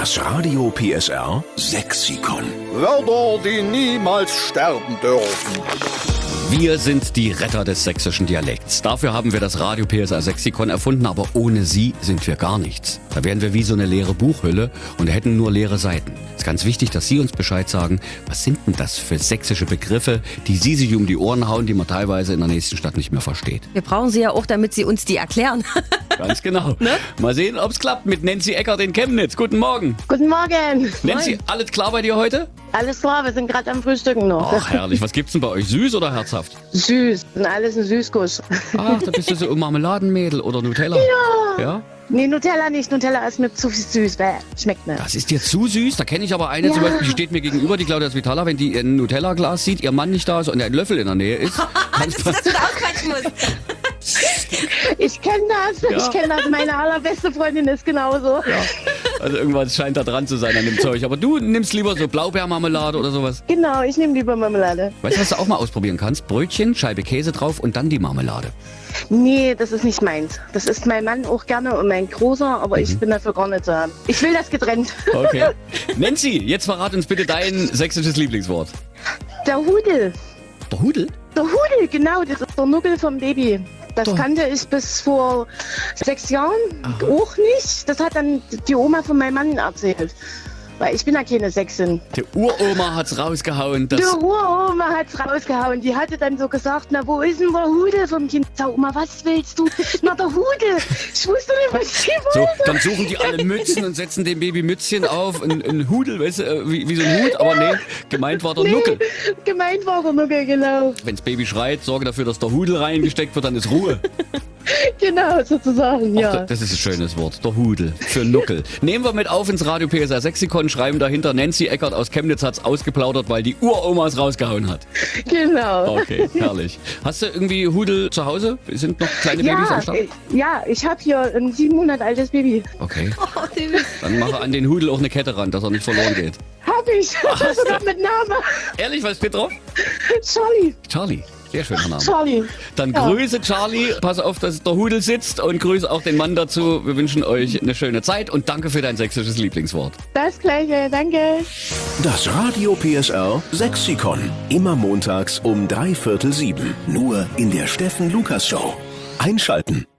Das Radio PSR Sexikon. Wörter, die niemals sterben dürfen. Wir sind die Retter des sächsischen Dialekts. Dafür haben wir das Radio PSR Sexikon erfunden, aber ohne sie sind wir gar nichts. Da wären wir wie so eine leere Buchhülle und hätten nur leere Seiten. Es ist ganz wichtig, dass Sie uns Bescheid sagen, was sind denn das für sächsische Begriffe, die Sie sich um die Ohren hauen, die man teilweise in der nächsten Stadt nicht mehr versteht. Wir brauchen sie ja auch, damit sie uns die erklären. Ganz genau. Ne? Mal sehen, ob es klappt mit Nancy Eckert in Chemnitz. Guten Morgen. Guten Morgen. Nancy, alles klar bei dir heute? Alles klar, wir sind gerade am Frühstücken noch. Ach, herrlich. Was gibt's denn bei euch? Süß oder herzhaft? Süß, und alles ein Süßguss. Ach, da bist du so ein Marmeladenmädel oder Nutella. Ja? Nee, Nutella nicht. Nutella ist mir zu süß, schmeckt nicht. Das ist dir zu süß. Da kenne ich aber eine, zum Beispiel, die steht mir gegenüber, die Claudia Svitala, wenn die ein Nutella-Glas sieht, ihr Mann nicht da ist und ein Löffel in der Nähe ist. Dass du da ausquatschen musst. Ich kenne das, Ja. ich kenne das. Meine allerbeste Freundin ist genauso. Ja. Also irgendwas scheint da dran zu sein an dem Zeug. Aber du nimmst lieber so Blaubeermarmelade oder sowas. Genau, ich nehme lieber Marmelade. Weißt du, was du auch mal ausprobieren kannst? Brötchen, Scheibe Käse drauf und dann die Marmelade. Nee, das ist nicht meins. Das isst mein Mann auch gerne und mein Großer, aber ich bin dafür gar nicht zu haben. Ich will das getrennt. Okay. Nancy, jetzt verrat uns bitte dein sächsisches Lieblingswort. Der Hudel. Der Hudel? Der Hudel, genau, das ist der Nuckel vom Baby. Das kannte ich bis vor 6 Jahren auch nicht. Das hat dann die Oma von meinem Mann erzählt. Weil ich bin ja keine Sächsin. Die Uroma hat's rausgehauen. Die Uroma hat's rausgehauen. Die hatte dann so gesagt, na wo ist denn der Hudel vom Kind? Sag Oma, was willst du? Na der Hudel. Ich wusste nicht, was sie So, wollte. dann suchen die alle Mützen und setzen dem Baby Mützchen auf. Ein Hudel, weißt du, wie so ein Hut. Aber nee, gemeint war der Nuckel. Gemeint war der Nuckel, genau. Wenn's Baby schreit, sorge dafür, dass der Hudel reingesteckt wird, dann ist Ruhe. Genau, sozusagen, ja. Ach, das ist ein schönes Wort, der Hudel für Nuckel. Nehmen wir mit auf ins Radio PSR Sexikon, schreiben dahinter, Nancy Eckert aus Chemnitz hat's ausgeplaudert, weil die Uroma es rausgehauen hat. Genau. Okay, herrlich. Hast du irgendwie Hudel zu Hause? Sind noch kleine Babys am Start? Ja, ich habe hier ein 7 Monate altes Baby. Okay, Oh, dann mache an den Hudel auch eine Kette ran, dass er nicht verloren geht. Hab ich. Sogar mit Namen. Ehrlich, was steht drauf? Charlie. Charlie. Sehr schöner Name. Charlie. Dann Ja. Grüße Charlie, pass auf, dass der Hudel sitzt und grüße auch den Mann dazu. Wir wünschen euch eine schöne Zeit und danke für dein sächsisches Lieblingswort. Das Gleiche, danke. Das Radio PSR Sexikon. Immer montags um 6:45. Nur in der Steffen Lukas Show. Einschalten.